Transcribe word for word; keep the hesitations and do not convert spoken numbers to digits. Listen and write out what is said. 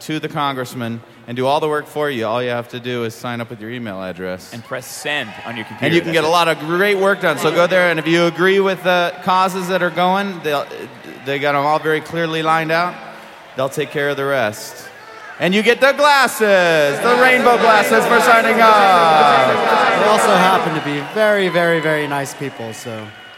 to the congressman and do all the work for you. All you have to do is sign up with your email address. And press send on your computer. And you can get a lot of great work done. So go there, and if you agree with the causes that are going, they'll, they got them all very clearly lined out. They'll take care of the rest. And you get the glasses, the rainbow glasses for signing up. They also happen to be very, very, very nice people, so...